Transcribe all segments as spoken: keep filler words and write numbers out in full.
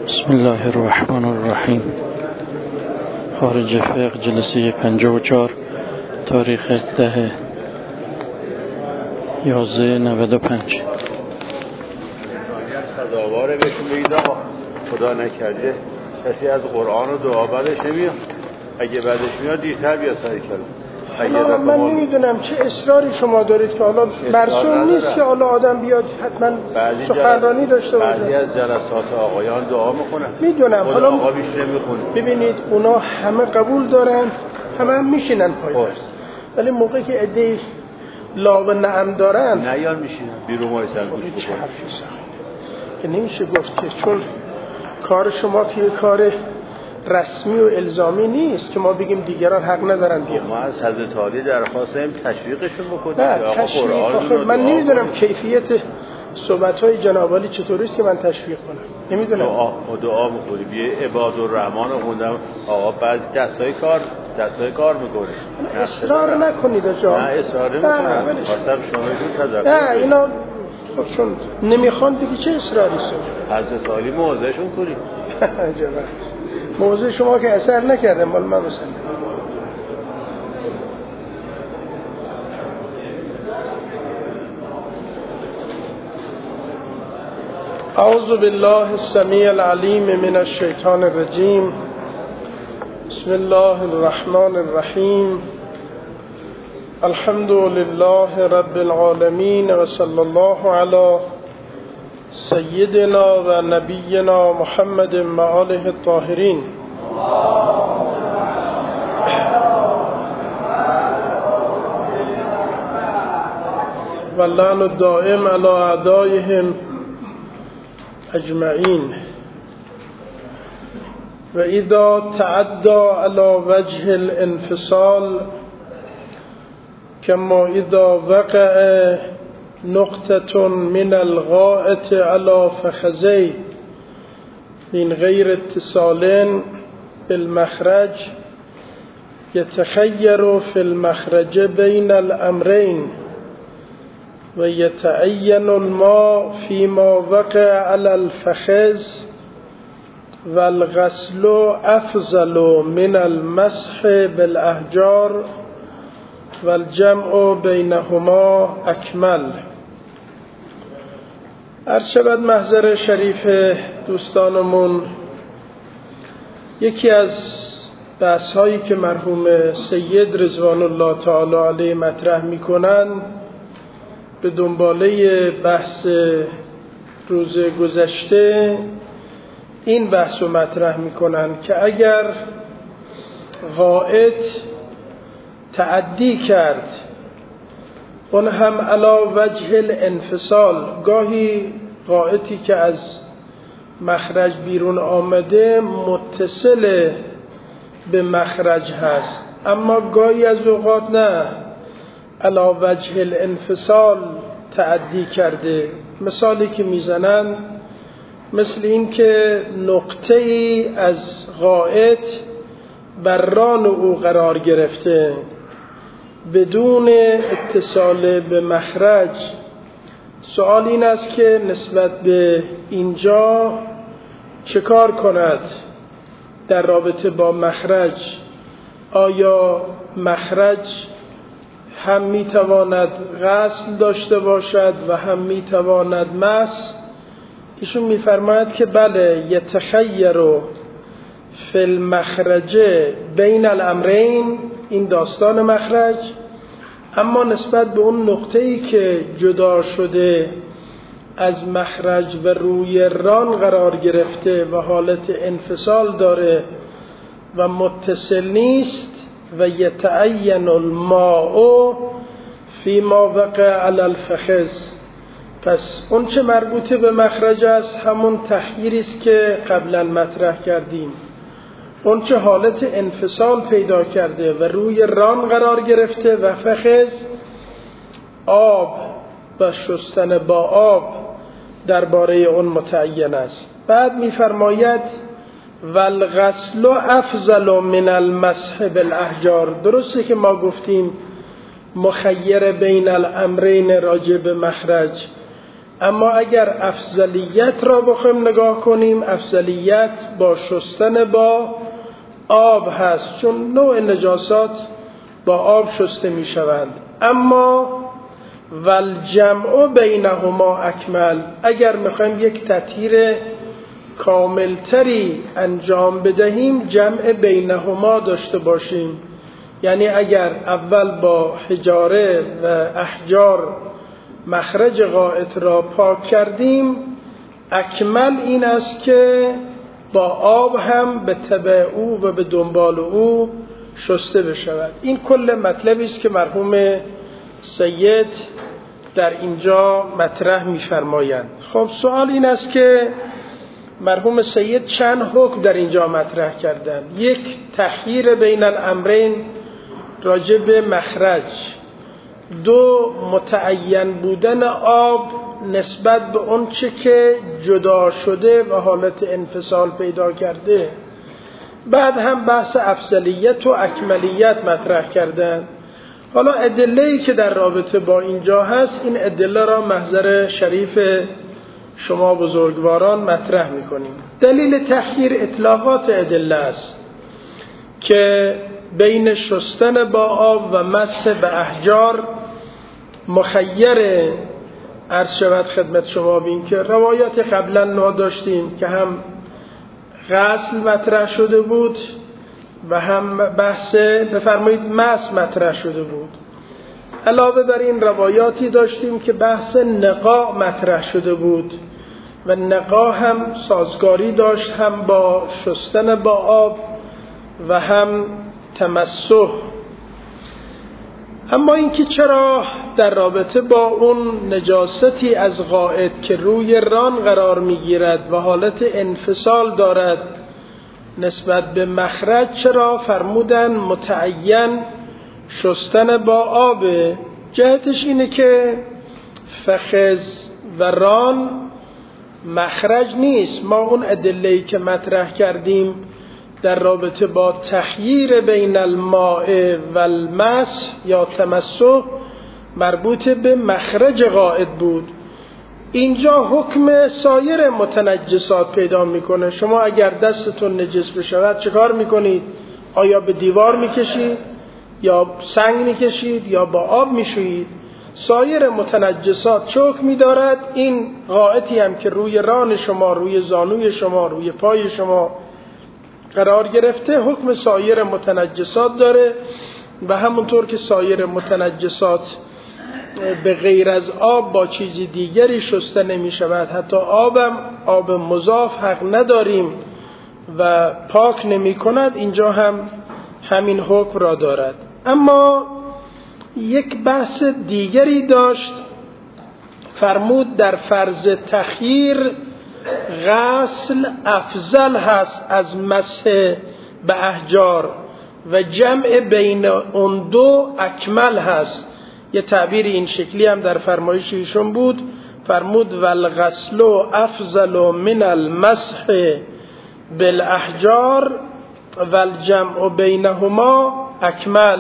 بسم الله الرحمن الرحیم. خارج فقه جلسه پنجاه و چهار تاریخ ده یازده نود و پنج. سزاواره بهشون بگید آقا خدا نکرده کسی از قرآن و دعا بعدش نمیاد، اگه بعدش میاد دیرتر بیاد سر کلام. حالا من نمیدونم چه اصراری شما دارید که حالا مرسوم نیست که حالا آدم بیاد حتما سخنرانی داشته باشه. بعضی از جلسات آقایان دعا میکنن، میدونم. حالا آقا بیشتر میخونه. ببینید اونا همه قبول دارن، همه هم میشینن پای دست، ولی موقعی که عده‌ای لا و نعم دارن نیان میشینن بیرون وای سر گوش چه حرفی سخنه که نمیشه گفت که چون کار شما که کار رسمی و الزامی نیست که ما بگیم دیگران حق ندارن بیان. ما از حضرت علی درخواستیم تشویقشون بکنیم. نه تشویق آخه من نمیدونم کیفیت صحبت‌های جناب علی چطوری است که من تشویق کنم. نمیدونم. دعا و دعا می‌کنیم. یه عباد الرحمن رو خوندم آقا بعضی دستای کار دستای کار می‌کنه. اصرار نکنید آقا. نه اصرار نمی‌کنم. واسه شما تذکر. نه اینا خودشون نمیخوان دیگه چه اصراری است؟ حضرت علی موعظه‌شون کنید. عجب. موضوع شما که اثر نکرده مال من مثلا. اعوذ بالله السمیع العلیم من الشیطان الرجیم. بسم الله الرحمن الرحیم. الحمد لله رب العالمین و صلی الله علی سیدنا و نبینا محمد و آله الطاهرین. و اللعن الدائم علی اعدائهم اجمعین. و اذا تعدى على وجه الانفصال كما اذا وقع نقطة من الغائط على فخذي من غير اتصال بالمخرج يتخير في المخرج بين الأمرين ويتعين الماء فيما وقع على الفخذ والغسل أفضل من المسح بالأحجار والجمع بینهما اکمل. عرض شود محضر شریف دوستانمون، یکی از بحث هایی که مرحوم سید رضوان الله تعالی علیه مطرح میکنن به دنباله بحث روز گذشته این بحث رو مطرح میکنن که اگر غائط تعدی کرد اون هم علا وجه الانفصال، گاهی غائطی که از مخرج بیرون آمده متصل به مخرج هست، اما گاهی از اوقات نه، علا وجه الانفصال تعدی کرده. مثالی که میزنن مثل این که نقطه ای از غائط بر ران او قرار گرفته بدون اتصال به مخرج. سوال این است که نسبت به اینجا چه کار کند در رابطه با مخرج؟ آیا مخرج هم میتواند غسل داشته باشد و هم میتواند مس؟ ایشون میفرماید که بله، یتخیر فی المخرج بین الامرین، این داستان مخرج، اما نسبت به اون نقطه‌ای که جدا شده از مخرج و روی ران قرار گرفته و حالت انفصال داره و متصل نیست، و یتعین الماء فی ما وقع علی الفخذ. پس اون چه مربوط به مخرج است همون تخییری است که قبلا مطرح کردیم. اون چه حالت انفصال پیدا کرده و روی ران قرار گرفته و فخذ، آب و شستن با آب درباره اون متعین است. بعد می‌فرماید والغسل افضل من المسح بالاحجار. درسته که ما گفتیم مخیر بین الامرین راجع به مخرج، اما اگر افضلیت را بخوایم نگاه کنیم، افضلیت با شستن با آب هست، چون نوع نجاسات با آب شسته می شوند. اما والجمع بینهما اکمل، اگر میخوایم یک تطهیر کاملتری انجام بدهیم جمع بینهما داشته باشیم، یعنی اگر اول با حجاره و احجار مخرج غائط را پاک کردیم، اکمل این است که با آب هم به تبع او و به دنبال او شسته بشود. این کل مطلبی است که مرحوم سید در اینجا مطرح می‌فرمایند. خب سوال این است که مرحوم سید چند حکم در اینجا مطرح کردند. یک، تخییر بین الامرین راجع به مخرج. دو، متعین بودن آب نسبت به اون چه که جدا شده و حالت انفصال پیدا کرده. بعد هم بحث افضلیت و اکملیت مطرح کردند. حالا ادله‌ای که در رابطه با اینجا هست، این ادله را محضر شریف شما بزرگواران مطرح می‌کنیم. دلیل تخییر اطلاقات ادله است که بین شستن با آب و مس به احجار مخیر عرض شود خدمت شما بین که روایات قبلا ما داشتیم که هم غسل مطرح شده بود و هم بحث بفرمایید مس مطرح شده بود. علاوه بر این روایاتی داشتیم که بحث نقاء مطرح شده بود و نقاء هم سازگاری داشت هم با شستن با آب و هم تمسح. اما اینکه چرا در رابطه با اون نجاستی از غائط که روی ران قرار میگیرد و حالت انفصال دارد نسبت به مخرج، چرا فرمودن متعین شستن با آب؟ جهتش اینه که فخذ و ران مخرج نیست. ما اون ادله‌ای که مطرح کردیم در رابطه با تخییر بین الماء و المس یا تمسح مربوط به مخرج غائط بود. اینجا حکم سایر متنجسات پیدا میکنه. شما اگر دستتون نجس بشود چه کار میکنید؟ آیا به دیوار میکشید یا سنگ میکشید یا با آب میشویید؟ سایر متنجسات چه حکمی دارد؟ این غائطی هم که روی ران شما، روی زانوی شما، روی پای شما قرار گرفته حکم سایر متنجسات داره و همونطور که سایر متنجسات به غیر از آب با چیزی دیگری شسته نمی شود، حتی آبم آب مضاف حق نداریم و پاک نمی کند، اینجا هم همین حکم را دارد. اما یک بحث دیگری داشت، فرمود در فرض تخییر غسل افضل هست از مسح به احجار و جمع بین اون دو اکمل هست. یه تعبیر این شکلی هم در فرمایش ایشون بود، فرمود والغسل افضل من المسح بالاحجار والجمع بینهما اکمل.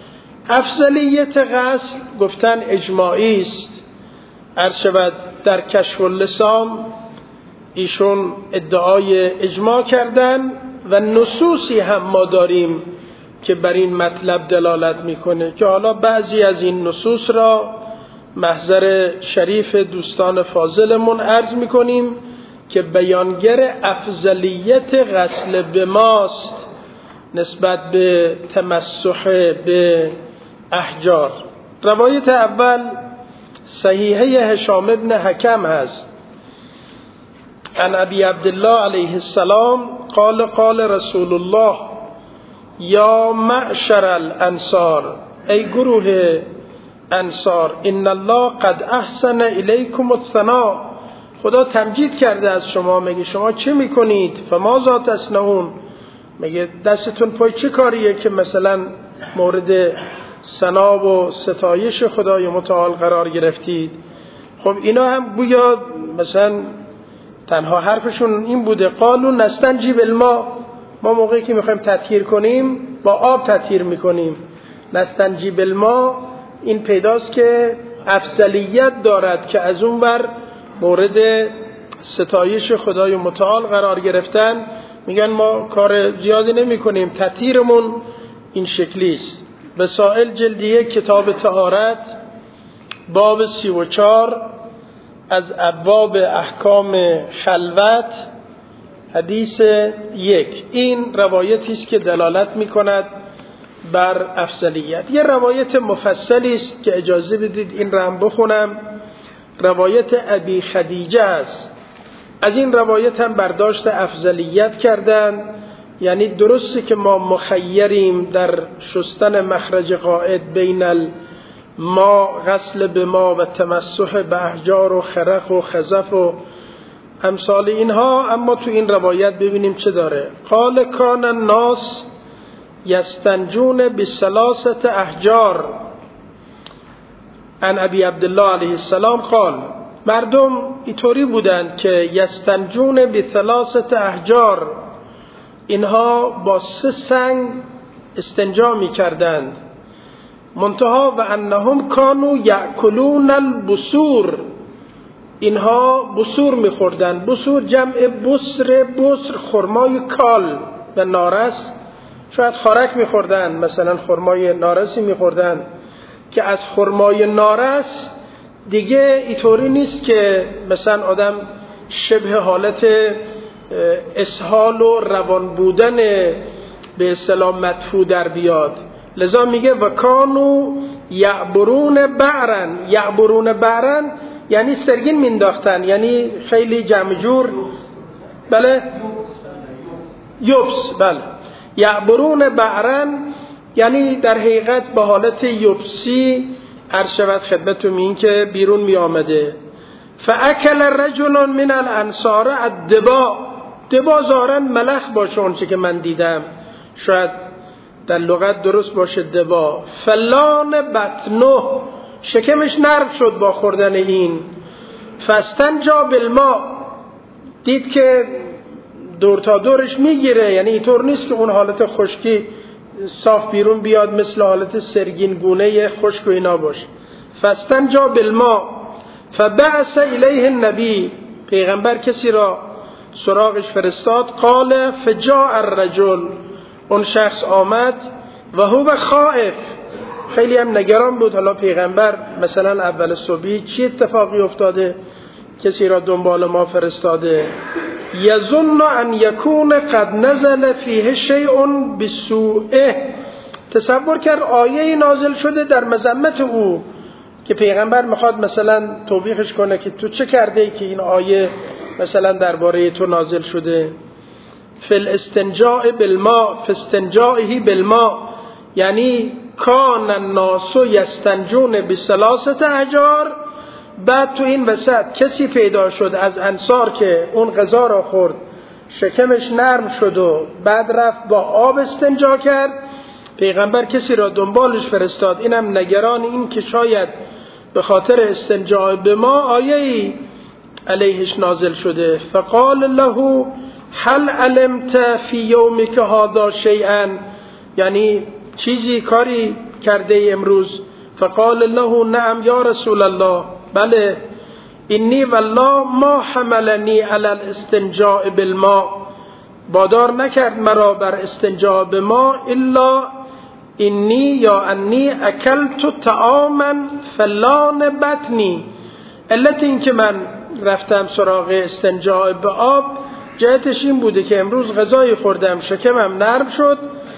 افضلیت غسل گفتن اجماعی است. عرض شود در کشف اللسان ایشون ادعای اجماع کردن و نصوصی هم ما داریم که بر این مطلب دلالت میکنه که حالا بعضی از این نصوص را محضر شریف دوستان فاضلمون عرض میکنیم که بیانگر افضلیت غسل به ماست نسبت به تمسح به احجار. روایت اول صحیحه هشام ابن حکم هست عن ابی عبدالله علیه السلام قال قال رسول الله یا معشر الانصار، ای گروه انصار، ان الله قد احسن الیکم الثناء، خدا تمجید کرده از شما، میگه شما چه میکنید؟ فماذا تصنعون، میگه دستتون پای چه کاریه که مثلا مورد ثنا و ستایش خدای متعال قرار گرفتید؟ خب اینا هم گویا مثلا تنها حرفشون این بوده قالوا نستنجی بالماء، ما موقعی که میخوایم تطهیر کنیم با آب تطهیر میکنیم. نستنجی بالماء این پیداست که افضلیت دارد که از اون بر مورد ستایش خدای متعال قرار گرفتن، میگن ما کار زیادی نمی کنیم، تطهیرمون این شکلی است. وسائل جلد یک کتاب طهارت باب سی و چار از ابواب احکام خلوت حدیث یک. این روایتی است که دلالت میکند بر افضلیت. یه روایت مفصلی است که اجازه بدید این رو هم بخونم. روایت ابی خدیجه است. از این روایت هم برداشت افضلیت کردن، یعنی درسته که ما مخیریم در شستن مخرج قائد بین الماء، غسل به ما و تمسح به احجار و خرق و خزف و امثال اینها، اما تو این روایت ببینیم چه داره. قال کان الناس یستنجون بثلاثه احجار عن ابی عبدالله علیه السلام قال، مردم اینطوری بودند که یستنجون بثلاثه احجار، اینها با سه سنگ استنجا می کردند. منتها و انهم کانوا یأکلون البصور، اینها بصور می خوردند. بصور جمع بصر، بصر خرمای کال و نارس، شاید خارک می خوردند، مثلا خرمای نارسی می خوردند که از خرمای نارس دیگه اینطوری نیست که مثلا آدم شبه حالت اسهال و روان بودن به اصطلاح مدفوع در بیاد. لذا میگه و کانو یعبرون بعرن، یعبرون بعرن یعنی سرگین مینداختن، یعنی خیلی جمع جور. بله یبس، بله یعبرون بعرن یعنی در حقیقت به حالت یبسی عرض شود خدمتتون این که بیرون می آمده. فاکل رجل من الانصار الدبا، دبا ظاهراً ملخ باشه اونچه که من دیدم، شاید در لغت درست باشه دبا. فلان بطنه، شکمش نرم شد با خوردن این. فاستنجا بالماء، دید که دور تا دورش میگیره، یعنی اینطور نیست که اون حالت خشکی صاف بیرون بیاد، مثل حالت سرگین گونه خشک و اینا باشه. فاستنجا بالماء فبعث الیه النبی، پیغمبر کسی را سراغش فرستاد. قال فجاء الرجل، اون شخص آمد و هو خائف، خیلی هم نگران بود. حالا پیغمبر مثلا اول صبحی چی اتفاقی افتاده، کسی را دنبال ما فرستاده. یظن ان یکون قد نزل فیه شیء بسوءه، تصور کرد آیه نازل شده در مذمت او، که پیغمبر میخواد مثلا توبیخش کنه که تو چه کرده که این آیه مثلا درباره تو نازل شده. فل استنجاء بالماء فاستنجائه بالماء، یعنی کان الناس یستنجون بثلاثه احجار. بعد تو این وسط کسی پیدا شد از انصار که اون غذا را خورد، شکمش نرم شد و بعد رفت با آب استنجا کرد. پیغمبر کسی را دنبالش فرستاد، اینم نگران این که شاید به خاطر استنجا به ما آیه‌ای علیهش نازل شده. فقال له هل علمت فی یومک هذا شیئا، یعنی چیزی کاری کرده امروز؟ فقال له نعم یا رسول الله، بله. اینی والله ما حملنی علی الاستنجاء بالماء، بادار نکرد مرا بر استنجا به ما، الا اینی یا انی اکلت طعاما فلان بطنی، علت این که من رفتم سراغ استنجا به آب جهتش این بوده که امروز غذای خوردم، شکمم نرم شد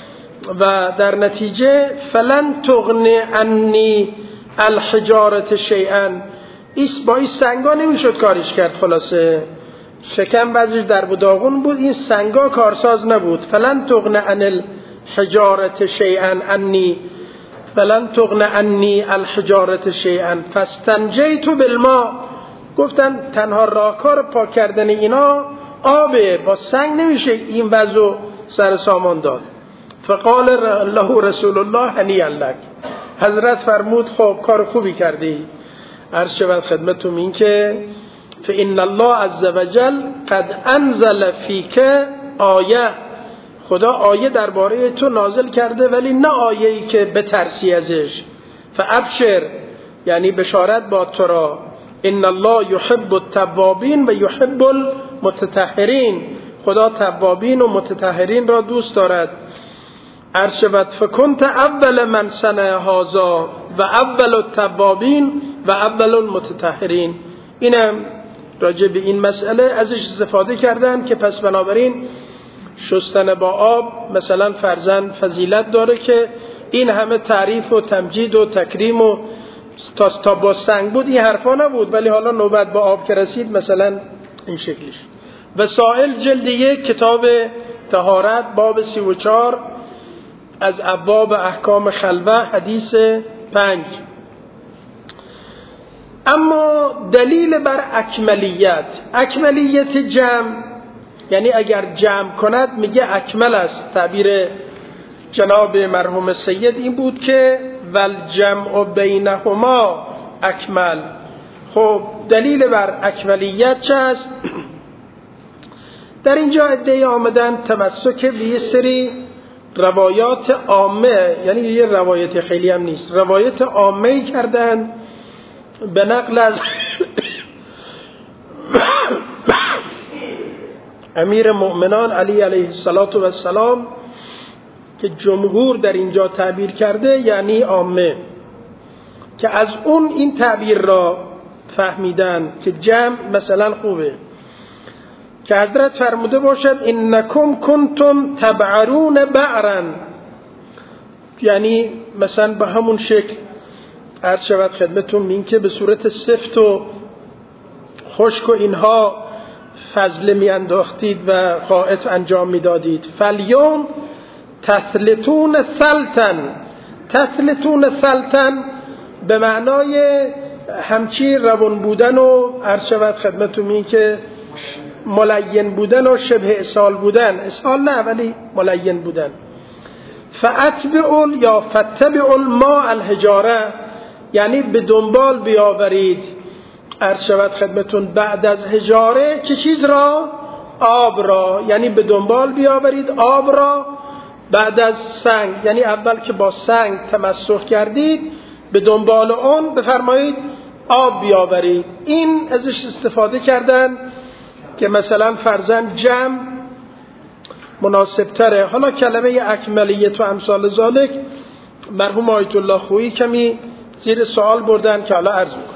و در نتیجه فلن تغنی عنی الحجارت شیئا، ایست با این سنگا نمیشد کارش کرد. خلاصه شکم بعضیش در بداغون بود، این سنگا کارساز نبود. فلن تغنی عن الحجارت شیئا عنی، فلن تغنی عنی الحجارت شیئا فاستنجیت بالماء، گفتن تنها راهکار پاک کردن اینا آبه، با سنگ نمیشه این وضع سر سامان داد. فقال له رسول الله هنیئا لک، حضرت فرمود خب کار خوبی کردی. عرض شود خدمتتون این که فإن الله عز وجل قد انزل فیک آیه، خدا آیه درباره تو نازل کرده، ولی نه آیه‌ای که بترسی ازش. فابشر، یعنی بشارت باد تو را. ان الله یحب التوابین و یحب المتطهرین، خدا توابین و متطهرین را دوست دارد. عرض شود فکنت اول من صنع هذا و اول التوابین و اول المتطهرین. اینم راجع به این مسئله ازش استفاده کردن که پس بنابراین شستن با آب مثلا فرزن فضیلت داره که این همه تعریف و تمجید و تکریم و تا, تا با سنگ بود این حرفا نبود، ولی حالا نوبت با آب که رسید مثلا این شکلیش. وسائل جلد یک کتاب طهارت باب سی و چار از ابواب احکام خلوه حدیث پنج. اما دلیل بر اکملیت، اکملیت جمع یعنی اگر جمع کند میگه اکمل است. تعبیر جناب مرحوم سید این بود که والجمع بینهما اکمل. خب دلیل بر اکملیت چه است؟ در اینجا ادعای آمدن تمسک به یه سری روایات عامه، یعنی یه روایت خیلی هم نیست، روایت عامه کردن به نقل از امیر مؤمنان علی علیه السلام که جمهور در اینجا تعبیر کرده یعنی عامه، که از اون این تعبیر را فهمیدن که جمع مثلا خوبه، که حضرت فرموده باشد انکم کنتم تبعرون بعرا، یعنی مثلا به همون شکل عرض شود خدمتون این که به صورت سفت و خشک و اینها فضله می انداختید و قائط انجام می دادید. فالیوم تثلتون ثلتن، تثلتون ثلتن به معنای همچی روان بودن و عرض شود خدمتون این که ملین بودن و شبه اسال بودن، اسال نه ولی ملین بودن. فاتبعوا یا فتبعوا الماء الحجاره، یعنی به دنبال بیاورید عرض شود خدمتون بعد از حجاره چه چیز را؟ آب را، یعنی به دنبال بیاورید آب را بعد از سنگ، یعنی اول که با سنگ تمسح کردید به دنبال اون بفرمایید آب بیاورید. این ازش استفاده کردن که مثلا فرزند جمع مناسب تره. حالا کلمه اکملیت و امثال ذالک مرحوم آیت الله خویی کمی زیر سوال بردن که حالا عرض میکنم.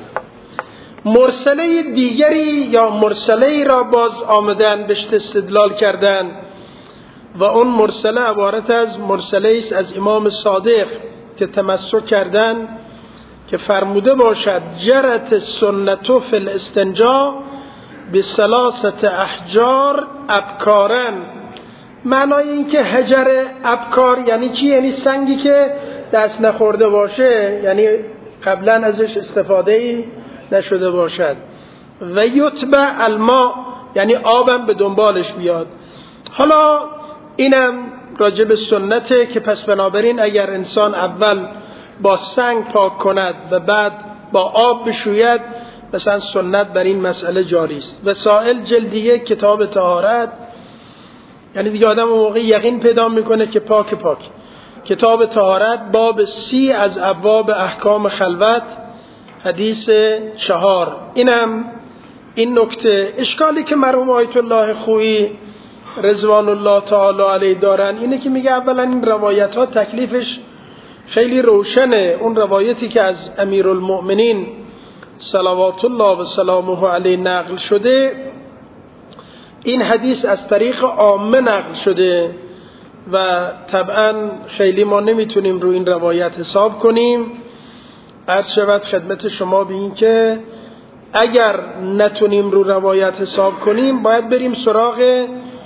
مرسله دیگری یا مرسله را باز آمدن بهش استدلال کردن و اون مرسله عبارت از مرسله است از امام صادق که تمسک کردن که فرموده باشد جرت سنتو فی الاستنجا بثلاثه احجار ابکارن. معنای این که حجر ابکار یعنی چی؟ یعنی سنگی که دست نخورده باشه، یعنی قبلا ازش استفاده ای نشده باشد. و یتبع الماء یعنی آبم به دنبالش بیاد. حالا اینم راجب سنته که پس بنابراین اگر انسان اول با سنگ پاک کند و بعد با آب بشوید مثلا سنت بر این مسئله جاری است. وسائل جلد یک کتاب طهارت، یعنی دیگه آدم اون موقع یقین پیدا میکنه که پاک پاک. کتاب طهارت باب سی از ابواب احکام خلوت حدیث چهار. اینم این نکته اشکالی که مرحوم آیت الله خویی رضوان الله تعالی علیه دارن اینه که میگه اولا این روایت ها تکلیفش خیلی روشنه. اون روایتی که از امیرالمؤمنین صلوات الله و سلامه علیه نقل شده، این حدیث از طریق عامه نقل شده و طبعا خیلی ما نمیتونیم رو این روایت حساب کنیم. عرض شود خدمت شما به این که اگر نتونیم رو روایت حساب کنیم باید بریم سراغ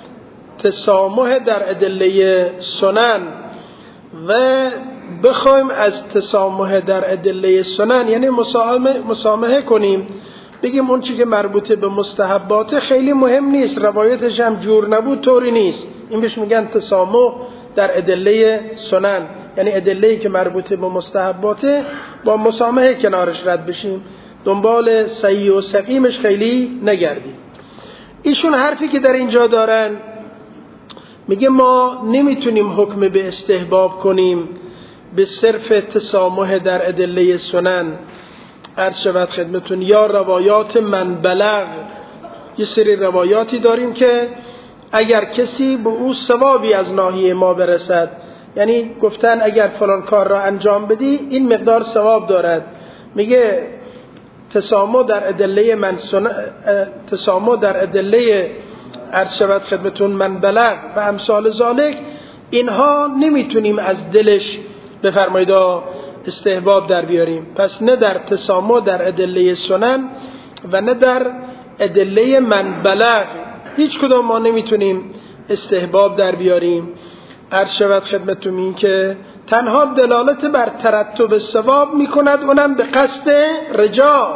تسامح در ادله سنن و بخوایم از تسامح در ادله سنن یعنی مسامحه کنیم، بگیم اون چی که مربوط به مستحبات خیلی مهم نیست، روایتش هم جور نبود طوری نیست. این بهش میگن تسامح در ادله سنن، یعنی ادله‌ای که مربوط به مستحبات با مسامحه کنارش رد بشیم، دنبال صحیح و سقیمش خیلی نگردیم. ایشون حرفی که در اینجا دارن میگه ما نمیتونیم حکم به استحباب کنیم به صرف تسامح در ادله سنن، عرض شود خدمتون، یا روایات من بلغ. یه سری روایاتی داریم که اگر کسی به او ثوابی از ناحیه ما برسد، یعنی گفتن اگر فلان کار را انجام بدی این مقدار ثواب دارد. میگه تسامح در ادله من سن... تسامح در ادله عرض شود خدمتون من بلغ و امثال ذالک، اینها نمیتونیم از دلش بفرمایید استحباب در بیاریم. پس نه در تسامح در ادله سنن و نه در ادله من بلغ هیچ کدام ما نمیتونیم استحباب در بیاریم. عرض شود خدمتون این که تنها دلالت بر ترتب ثواب میکند، اونم به قصد رجا،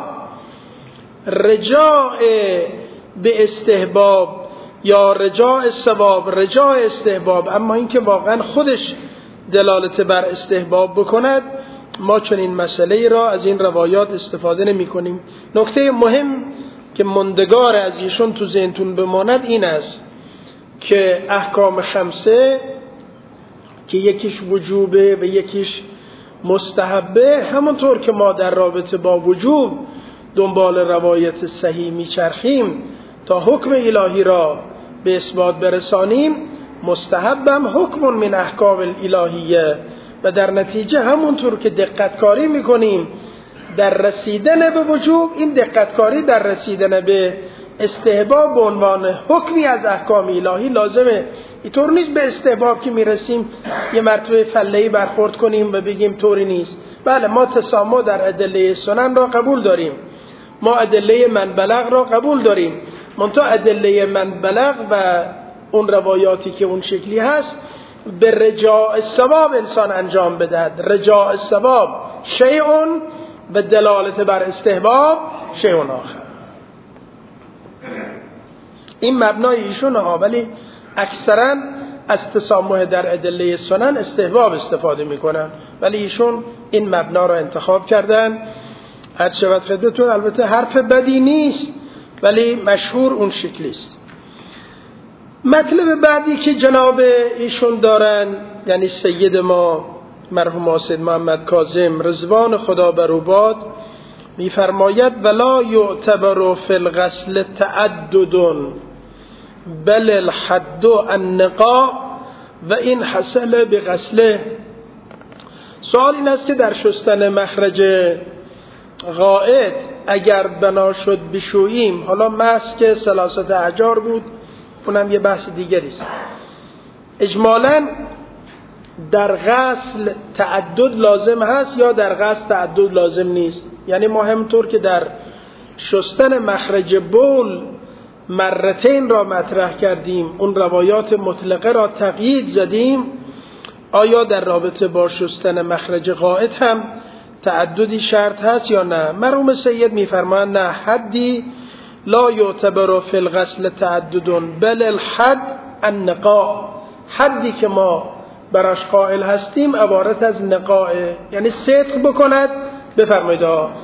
رجاء به استحباب یا رجاء ثواب، رجاء استحباب. اما اینکه واقعا خودش دلالت بر استحباب بکند، ما چنین مسئله را از این روایات استفاده نمی کنیم. نکته مهم که مندگار از ایشون تو ذهنتون بماند این است که احکام خمسه که یکیش وجوبه و یکیش مستحبه، همونطور که ما در رابطه با وجوب دنبال روایت صحیح میچرخیم تا حکم الهی را به اثبات برسانیم، مستحبم حکم من احکام الالهیه و در نتیجه همونطور که دقت کاری میکنیم در رسیدن به وجوب، این دقت کاری در رسیدن به استحباب به عنوان حکمی از احکام الهی لازمه. اینطور نیست به استحباب که میرسیم یه مرتبه فله‌ای برخورد کنیم و بگیم طوری نیست. بله، ما تسامح در ادله سنن را قبول داریم، ما ادله من بلغ را قبول داریم، منتها ادله من بلغ و اون روایاتی که اون شکلی هست به رجاء ثواب انسان انجام بدهد. رجاء ثواب شیئون و دلالت بر استحباب شیئون آخر. این مبنای ایشون ها، ولی اکثرا از تسامح در ادله سنن استحباب استفاده میکنن، ولی ایشون این مبنا را انتخاب کردن. هر شود خدمتون، البته حرف بدی نیست ولی مشهور اون شکلی است. مطلب بعدی که جناب ایشون دارن، یعنی سید ما مرحوم سید محمد کاظم رضوان خدا بر او باد، میفرماید ولا یعتبر فی الغسل تعدد بل الحد النقاء و این حصل بغسله. سوال این است که در شستن مخرج غائط اگر بنا شد بشوییم، حالا محض که ثلاثت احجار بود اونم یه بحث دیگری است، اجمالاً در غسل تعدد لازم هست یا در غسل تعدد لازم نیست. یعنی ما همونطور که در شستن مخرج بول مرتين را مطرح کردیم، اون روایات مطلقه را تقیید زدیم، آیا در رابطه با شستن مخرج غائط هم تعددی شرط هست یا نه؟ مرحوم سید میفرمایند نه، حدی لا یعتبر فی الغسل تعدد بل الحد النقاء. حدی که ما براش قائل هستیم عبارت از نقاء، یعنی صدق بکند بفرمایید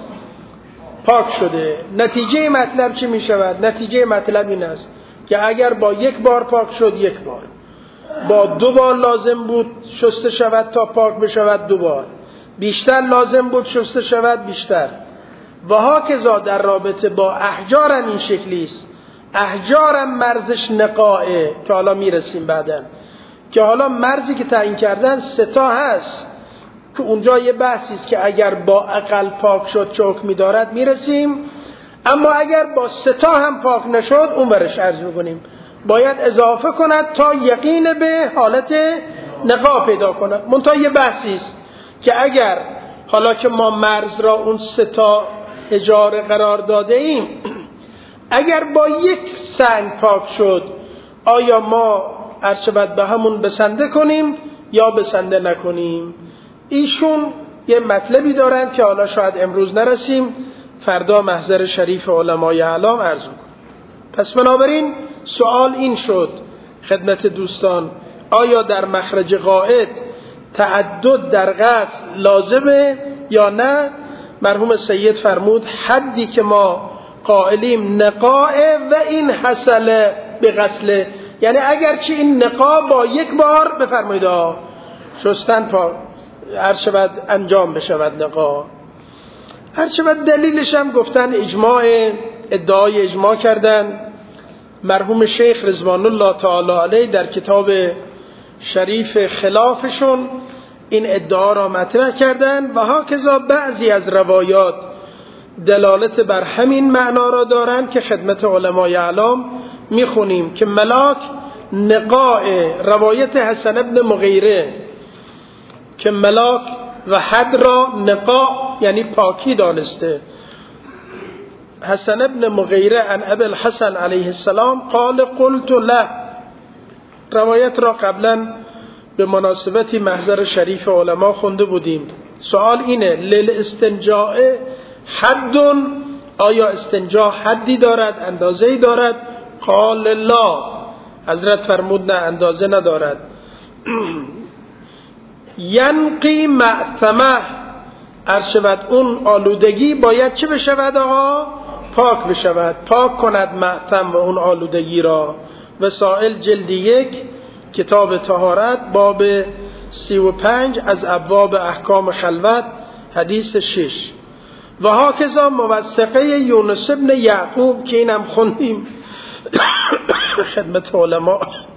پاک شده. نتیجه مطلب چی می شود؟ نتیجه مطلب این است که اگر با یک بار پاک شد یک بار، با دو بار لازم بود شسته شود تا پاک بشود دو بار، بیشتر لازم بود شسته شود بیشتر، و هاکذا در رابطه با احجارم این شکلی است. احجارم مرزش نقاءه که حالا میرسیم بعدن، که حالا مرزی که تعیین کردن سه تا هست که اونجا یه بحثی است که اگر با اقل پاک شد چه حکمی دارد میرسیم، اما اگر با سه تا هم پاک نشد اون برش عرض میکنیم باید اضافه کند تا یقین به حالت نقاء پیدا کند. منتها یه بحثی است که اگر حالا که ما مرز را اون سه تا حجاره قرار داده ایم، اگر با یک سنگ پاک شد آیا ما ارشبت به همون بسنده کنیم یا بسنده نکنیم؟ ایشون یه مطلبی دارن که حالا شاید امروز نرسیم، فردا محضر شریف علمای اعلام عرض کنیم. پس بنابراین سوال این شد خدمت دوستان، آیا در مخرج غائط تعدد در غسل لازمه یا نه؟ مرحوم سید فرمود حدی که ما قائلیم نقاء و این حصل به غسل، یعنی اگر که این نقاء با یک بار بفرمایید شستن پا هر شود انجام بشود نقاء. هرچه بعد دلیلش هم گفتن اجماع، ادعای اجماع کردن. مرحوم شیخ رضوان الله تعالی علیه در کتاب شریف خلافشون این ادعا را مطرح کردن و هاکذا بعضی از روایات دلالت بر همین معنا را دارند که خدمت علمای اعلام میخونیم که ملاک نقاء، روایت حسن ابن مغیره که ملاک و حد را نقاء یعنی پاکی دانسته. حسن ابن مغیره عن ابی الحسن علیه السلام قال قلت له، روایت را قبلا به مناسبتی محضر شریف علما خونده بودیم. سوال اینه للاستنجاء حد، آیا استنجا حدی دارد، اندازه‌ای دارد؟ قال لا، حضرت فرمود نه، اندازه ندارد. ینقی معثمه، ارشود اون آلودگی باید چه بشود آقا؟ پاک بشود، پاک کند معثم و اون آلودگی را. وسائل جلد یک کتاب طهارت باب سی و پنج از ابواب احکام خلوت حدیث شش. و هاکذا موثقه یونس ابن یعقوب که اینم خوندیم خدمت علما.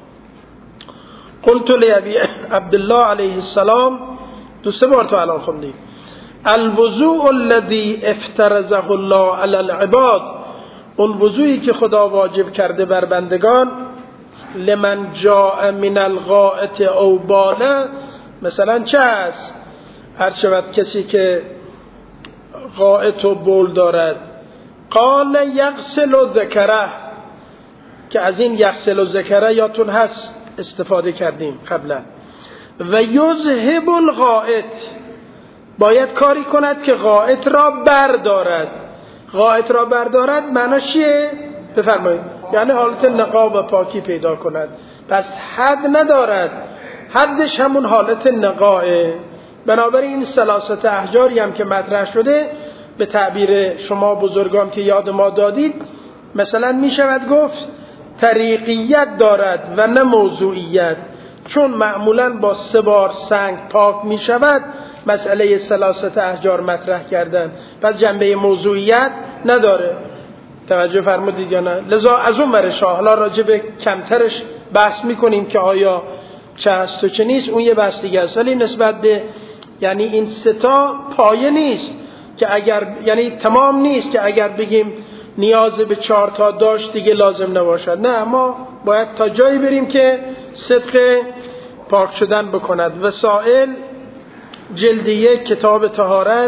قلت لابی عبدالله علیه السلام، دو سه بار تو الان خوندیم، الوضوء الذي افترضه الله علی العباد، اون وضوئی که خدا واجب کرده بر بندگان، لمن جاء من الغائط او باله، مثلا چه است؟ هر شود کسی که غائط و بول دارد، قال یغسل ذکره، که از این یغسل ذکره یاتون هست استفاده کردیم قبلا. و یذهب الغائط، باید کاری کند که غائط را بردارد. غائط را بردارد معناش چیه؟ بفرمایید. یعنی حالت نقا و پاکی پیدا کند. پس حد ندارد، حدش همون حالت نقاه. بنابراین این ثلاثه احجاری هم که مطرح شده به تعبیر شما بزرگان که یاد ما دادید، مثلا می شود گفت طریقیت دارد و نه موضوعیت، چون معمولا با سه بار سنگ پاک می شود. مسئله ثلاثه احجار مطرح کردن، پس جنبه موضوعیت نداره. توجه فرمودید یا نه؟ لذا از اون ور شاه، حالا راجع به کمترش بحث میکنیم که آیا چه هست و چه نیست، اون یه بحث دیگه است. ولی نسبت به یعنی این سه تا پایه نیست که اگر، یعنی تمام نیست که اگر بگیم نیاز به چهار تا داشت دیگه لازم نباشد. نه، ما باید تا جایی بریم که صدق پاک شدن بکند. وسائل جلد یک کتاب طهارت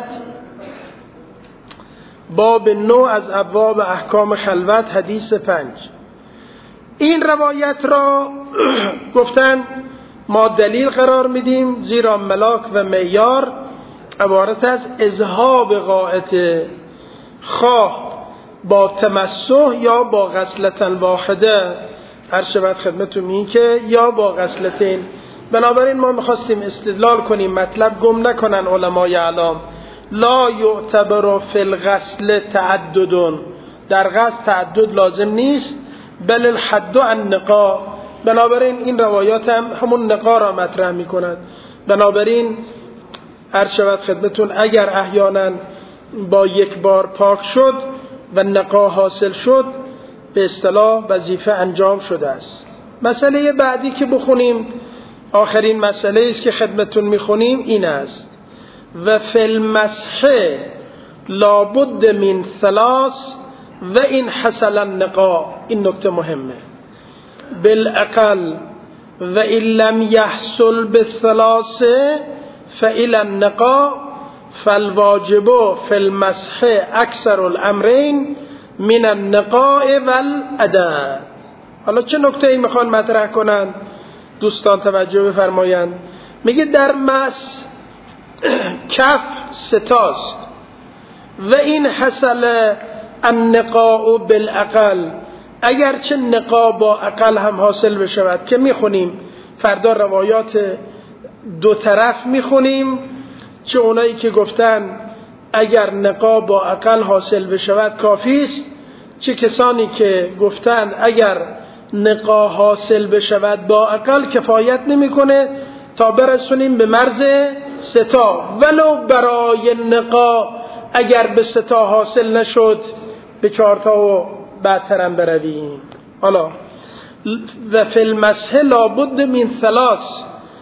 باب نو از ابواب احکام خلوت حدیث پنج. این روایت را گفتن ما دلیل قرار میدیم، زیرا ملاک و معیار عبارت از اذهاب غائط، خواه با تمسح یا با غسلتن واحده، هر شبت خدمتون این که یا با غسلتین. بنابراین ما میخواستیم استدلال کنیم، مطلب گم نکنن علمای اعلام. لا یعتبر فی الغسل تعدد، در غسل تعدد لازم نیست، بل الحد النقا. بنابراین این روایات هم همون نقا را مطرح میکنند. بنابراین هر شود خدمتون اگر احیانا با یک بار پاک شد و نقا حاصل شد، به اصطلاح وظیفه انجام شده است. مسئله بعدی که بخونیم، آخرین مسئله است که خدمتون میخونیم، این است: و فی المسح لابد من ثلاث و این حصل النقا. این نکته مهمه. بالاقل و این لم یحصل بالثلاث فإلى النقا فالواجب فی المسح اکثر الامرین من النقاء والاداء. حالا چه نکته ای میخوان مطرح کنن دوستان؟ توجه بفرمایند. میگه در مس کف ستاست و این حصل النقاء بالاقل، اگرچه نقا با اقل هم حاصل بشود که میخونیم فردا روایات دو طرف میخونیم، چه اونایی که گفتن اگر نقا با اقل حاصل بشود کافی است، چه کسانی که گفتن اگر نقا حاصل بشود با اقل کفایت نمیکنه تا برسونیم به مرز ستا. ولو برای نقا اگر به سه تا حاصل نشد به چهار تا و بعدترم برویم. حالا و فی المسح لابد من ثلاث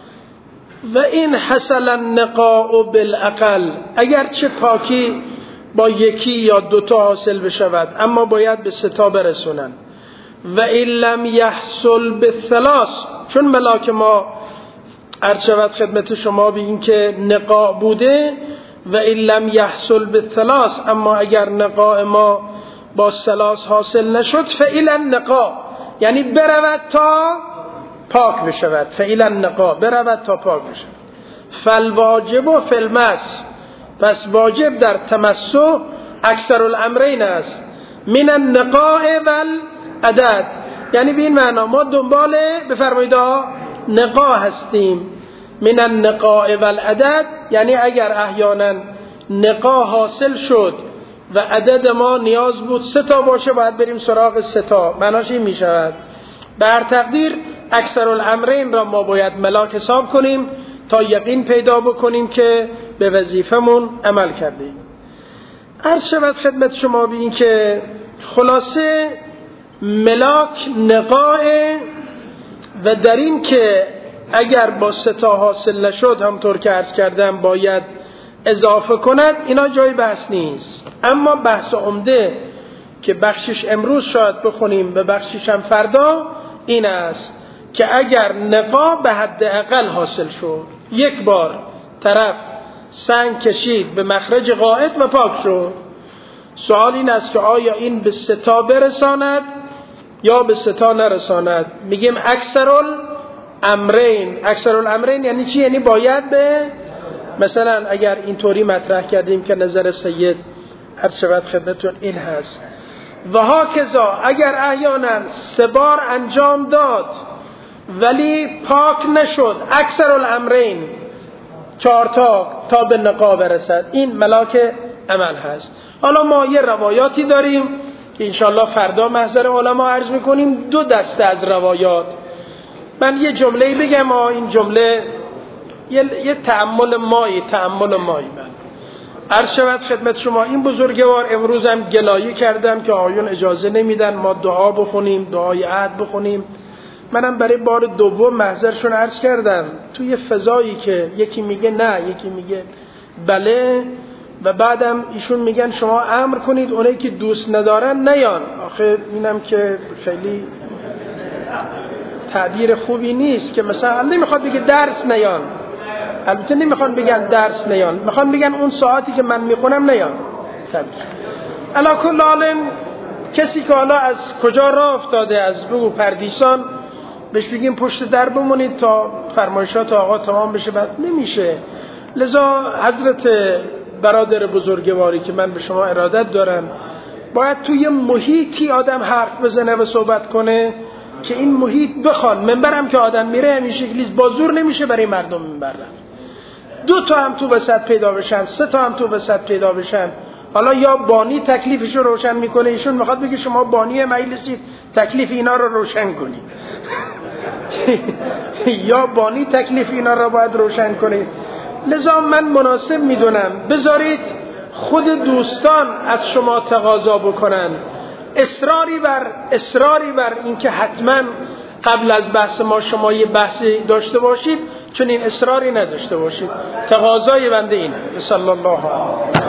و این حصل النقاء بالاقل، اگر چه پاکی با یکی یا دوتا حاصل بشود اما باید به سه تا برسونن. و این لم یحصل بالثلاث، چون ملاک ما عرض شود خدمت شما به این که نقاء بوده و این لم یحصل بالثلاث، اما اگر نقاء ما با ثلاث حاصل نشد فعلا النقاء، یعنی برود تا پاک بشود، فعلا النقاء برود تا پاک بشود. فالواجب و فی المس، پس واجب در تمسح اکثر الامرین است، من النقاء والعدد، یعنی به این معنا ما دنبال بفرمایید نقاء هستیم، من النقاء والعدد، یعنی اگر احیانا نقاء حاصل شد و عدد ما نیاز بود سه تا باشه باید بریم سراغ سه تا، معناش این می شود بر تقدیر اکثر الامرین را ما باید ملاک حساب کنیم تا یقین پیدا بکنیم که به وظیفمون عمل کردیم. عرض شود خدمت شما به این که خلاصه ملاک نقاء و در این که اگر با سه تا حاصل نشد همطور که عرض کردم باید اضافه کند، اینا جای بحث نیست. اما بحث عمده که بخشش امروز شاید بخونیم و بخشش هم فردا این است که اگر نقاء به حد اقل حاصل شد، یک بار طرف سنگ کشید به مخرج غائط و پاک شد، سوال این است که آیا این به سه تا برساند یا به سه تا نرساند؟ میگیم اکثر الامرین. اکثر الامرین یعنی چی؟ یعنی باید به، مثلا اگر اینطوری مطرح کردیم که نظر سید هر شود خدمتون این هست و ها کذا، اگر احیانا سه بار انجام داد ولی پاک نشد، اکثر الامرین چهار تا تا به نقاء برسد، این ملاک عمل هست. حالا ما یه روایاتی داریم که انشالله فردا محضر علما عرض میکنیم، دو دسته از روایات. من یه جمله بگم، این جمله یه, یه تأمل مایی تأمل مایی من عرض شود خدمت شما. این بزرگوار امروز هم گلایه کردم که آیون اجازه نمیدن ما دعا بخونیم، دعای عهد بخونیم. منم برای بار دوم محضرشون عرض کردم توی فضایی که یکی میگه نه یکی میگه بله و بعدم ایشون میگن شما امر کنید اونایی که دوست ندارن نیان. آخه اینم که خیلی تعبیر خوبی نیست که مثلا نمیخواد بگه درس نیان، البته نمیخوان بگن درس نیان، میخوان بگن اون ساعتی که من میخونم نیان. علا کل حال کسی که حالا از کجا راه افتاده از بگو پردیسان بهش بگیم پشت در بمونید تا فرمایشات آقا تمام بشه، بعد نمیشه. لذا حضرت برادر بزرگواری که من به شما ارادت دارم، باید توی محیطی آدم حرف بزنه و صحبت کنه که این محیط بخوان. منبرم که آدم میره همین شکلی با زور نمیشه برای مردم منبر رفت. دو تا هم تو وسط پیدا بشن، سه تا هم تو وسط پیدا بشن. حالا یا بانی تکلیفش رو روشن میکنه، ایشون میخواد بگه شما بانی مجلسید تکلیف اینا رو روشن کنید یا بانی تکلیف اینا رو باید روشن کنید. لذا من مناسب میدونم بذارید خود دوستان از شما تقاضا بکنن، اصراری بر اصراری بر اینکه حتما قبل از بحث ما شما یه بحثی داشته باشید، چون این اصراری نداشته باشید. تقاضای بنده اینه. صلی الله علیه